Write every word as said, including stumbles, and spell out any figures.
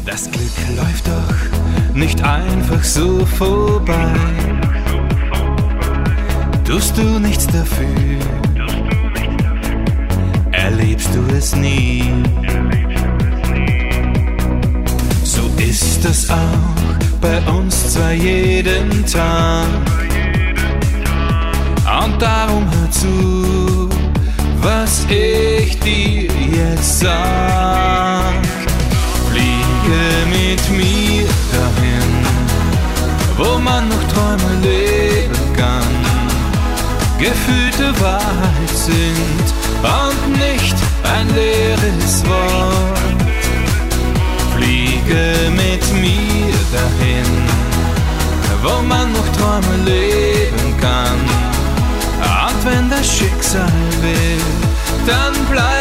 Das Glück läuft doch nicht einfach so vorbei. Tust du nichts dafür, erlebst du es nie. So ist es auch bei uns zwei jeden Tag. Und darum hör zu, was ich dir jetzt sag. Fliege mit mir dahin, wo man noch Träume leben kann. Gefühlte Wahrheit sind und nicht ein leeres Wort. Fliege mit mir dahin, wo man noch Träume leben kann. Und wenn das Schicksal will, dann bleib